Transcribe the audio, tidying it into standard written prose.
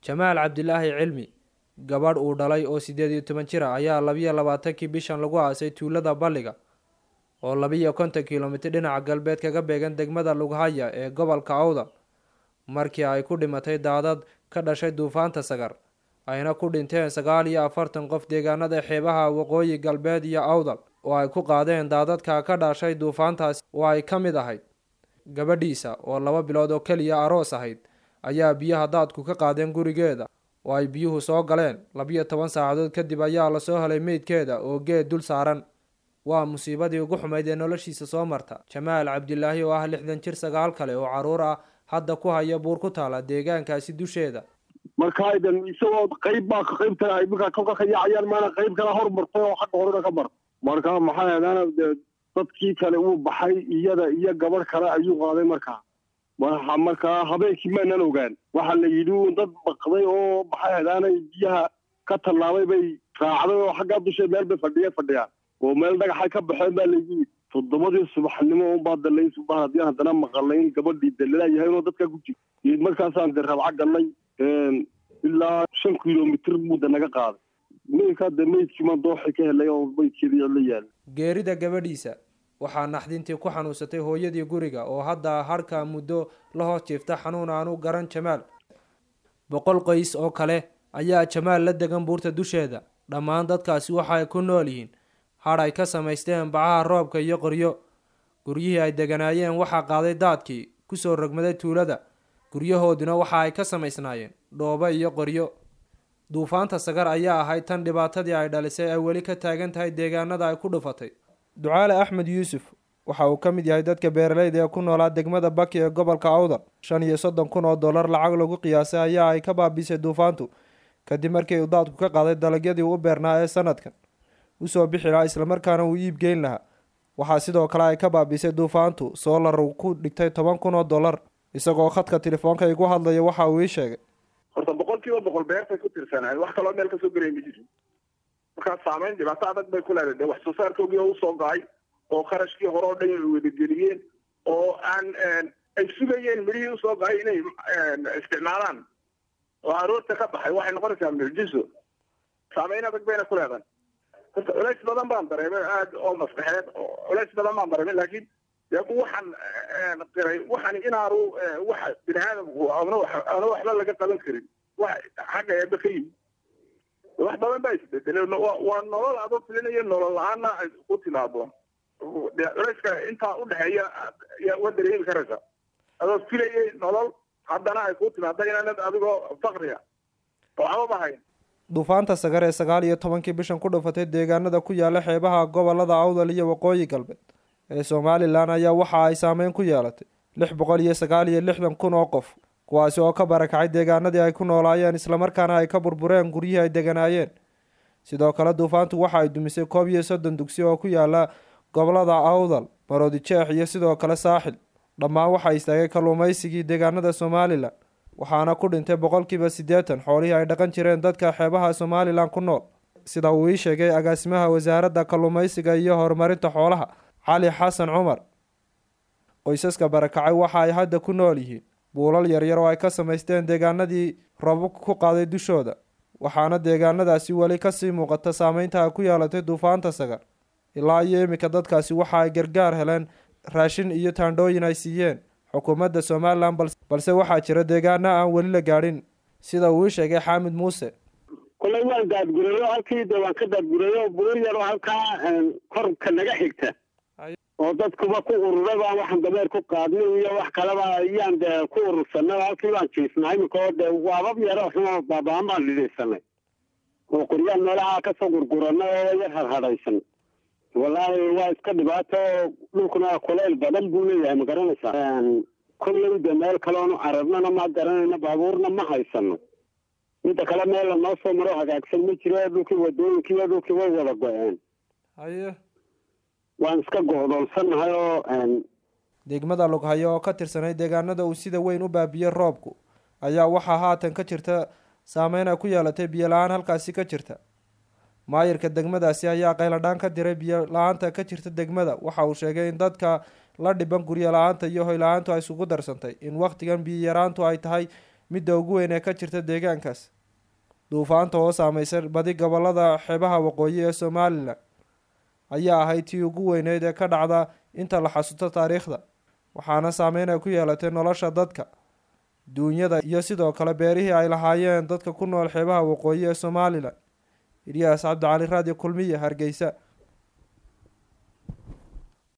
Jamaal Cabdilaahi Cilmi gabadh uu dhalay oo 18 jir ah ayaa 22 bishan lagu aasay tuulada Balliga oo 250 kiiloomitir dhinaca galbeed kaga beegan degmada Lughaya ee gobolka Awdal markii ay ku dhimatay daadad ka dhashay duufaanta Sagar ayna ku dhinteen 49 qof deegaanada xeebaha waqooyi galbeed iyo Awdal oo ay ku qaadeen daadadka ka dhashay duufaantaas oo ay ka mid ahayd gabadhiisa oo 2 bilood oo kaliya aroos ahayd ayaa biyaha daadku ka qaadeen gurigeeda oo ay biyuhu soo galeen 12 saacadood kadib ayaa la soo helay meydkeeda oo geed dul saaran waa musiibadii ugu xumayd ee noloshiisa soo marta Jamaal Cabdilaahi oo ah 60 jir 9 kale oo caruur ah hadda ku haya buur ku taala deegaankaasi dusheeda marka aydan isagoo qaybta ay marka ka yaacayaan maana qayb kala hormartay oo xaq hore ka mar marka maxay ahayn dadkii kale uu baxay iyada iyo gabar kale ayuu qaaday marka habeenkii ma nan ogaan waxa la yidhi dad baqday oo maxay ahayn biyaha ka tallaabay bay raacday oo xagga dusha meel bay fadhiyaan oo meel dhagax ka baxeen baa la yidhi 7 subaxnimo oo baadalay subax haddana maqalayn gabadhii dalalayahay oo dadka ku jiro markaasaan rabca galnay ilaa 5 kiiloomitir muddo naga qaaday meydkii ma dooxay ka helay oo meydkeedii la yaal geerida gabadhiisa waxaa naxdintii ku xanuunsatay hooyadii guriga oo hadda harka muddo la hoos jiifta xanuun aanu garan Jamaal 100 qoys oo kale ayaa Jamaal la degan buurta dusheeda dhammaan dadkaasi waxa ay ku nool yihiin har ay ka samaysteen bacaha roobka iyo qoryo guryihii ay deganaayeen waxa qaaday daadkii ku soo rogmaday tuulada guryahooduna waxa ay ka samaysnaayeen dhoobo iyo qoryo duufaanta Sagar ayaa ahayd tan dhibaatadii ay dhalisay ay weli ka taagan tahay deegaanada ay ku dhufatay Ducaale Axmed Yuusuf waxa uu ka mid yahay dadka beeralayda ee ku noolaa degmada Baki ee gobolka Awdal $35,000 lacag lagu qiyaasay ayaa ay ka baabisay duufaantu kadib markii uu daadku ka qaaday dalagyadii uu beernaa ee sanadkan u soo bixi lahaa isla markaana uu iib geyn lahaa waxaa sidoo kale ay ka baabisay duufaantu solar ku dhigtay $10,000 isagoo khadka telefoonka igu hadlaya waxa uu ii sheegay horta 100% beerta ku tirsanay wax kale meel ka soo gareeyay jirin marka saameyn dhibaato adag bay ku leedahay wax soo saarkoodii oo soo gaay oo qarashkii hore oo dhan ay wada geliyeen oo aan ay sugayeen midhii u soo gaay inay isticmaalaan oo aroorta ka baxay waxay noqonaysaa mucjiso saameyn adag bayna ku leedahay culays badan baan dareemay aad oo maskaxeed culays badan baan dareemay laakiin waxaan inaanu wax bini'aadamku aanu waxba laga qaban karin wax xagga eeba ka yimid wax badan baa isbedelay waa nolol adoo filinayo nolol la'aana ku timaado culayska intaa u dhexeeya waa dareemi karaysa adoo filayay nolol haddana ay ku timaado inaanad adigoo faqriya waxba bahayn duufaanta Sagar ee 19 bishan ku dhufatay deegaanada ku yaala xeebaha gobolada Awdal iyo waqooyi galbeed ee Soomaaliland ayaa waxa ay saameyn ku yeelatay 669 oo qof kuwaasi oo ka barakacay deegaanadii ay ku noolaayeen isla markaana ay ka burbureen guryihii ay deganaayeen sidoo kale duufaantu waxa ay dumisay 30 dugsi oo ku yaala gobolada Awdal Maroodijeex iyo sidoo kale Saaxil dhammaan waxa istaagay kalluumaysigii deegaanada Soomaaliland waxaana ku dhintay 80% xoolihii ay dhaqan jireen dadka xeebaha Soomaaliland ku nool sida uu ii sheegay agaasimaha wasaaradda kalluumaysiga iyo horumarinta xoolaha Cali Xasan Cumar qoysaska barakacay waxa ay hadda ku nool yihiin buulal yaryar oo ay ka samaysteen deegaanadii roobku ku qaaday dushooda waxaana deegaanadaasi wali ka sii muuqata saameynta ay ku yeelatay duufaanta Sagar ilaa iyo imika dadkaasi waxa ay gargaar heleen raashin iyo taandhooyin ay siiyeen xukuumadda Soomaaliland balse waxaa jira deegaano aan wali la gaadhin sida uu sheegay Xaamid Muuse kulay waan gaadgureeyo halkii waan ka gaadgureeyo buur yar oo halka korka naga xigta oo dadkuba ku ururay baa waxaan dameer ku qaadnay iyo wax kaleba ayaan ku urursanay halkii waan jiifnay imika waabab yar oo xumo baabaan baan lidaysanay oo qoryaan meelaha ka soo gurguranay oo yar harhadaysan wallaahi waa iska dhibaato dhulkuna kuleyl badan buu leeyahay ma garanaysaa kulleyda meel kaloonu carabnana ma garanayna baabuurna ma haysano midda kale meel noo soo maro hagaagsan ma jiro dhulkii wadooyinkii way wada go-een waan iska go'doonsanahay oo degmada Lughaya oo ka tirsanay deegaanada uu sida weyn u baabiyay roobku ayaa waxa haatan ka jirta saameyn ay ku yeelatay biyo la'aan halkaasi ka jirta maayirka degmadaasi ayaa qayladhaan ka diray biyo la'aanta ka jirta degmada waxa uu sheegay in dadka la dhiban guryo la'aanta iyo hoy la'aantu ay isugu darsantay in waqtigan biyo yaraantu ay tahay midda ugu weyn ee ka jirta deegaankaas. duufaanta oo saameysay badi gobolada xeebaha waqooyi ee Somaliland ayaa ahayd tii ugu weyneyd ee ka dhacda inta la xasuusto taariikhda, waxaana saameyn ay ku yeelatay nolosha dadka, duunyada iyo sidoo kale beerihii ay lahaayeen dadka ku nool xeebaha waqooyi ee Somaliland. Ilyas Cabdi Cali, Radio Kulmiye, Hargeysa.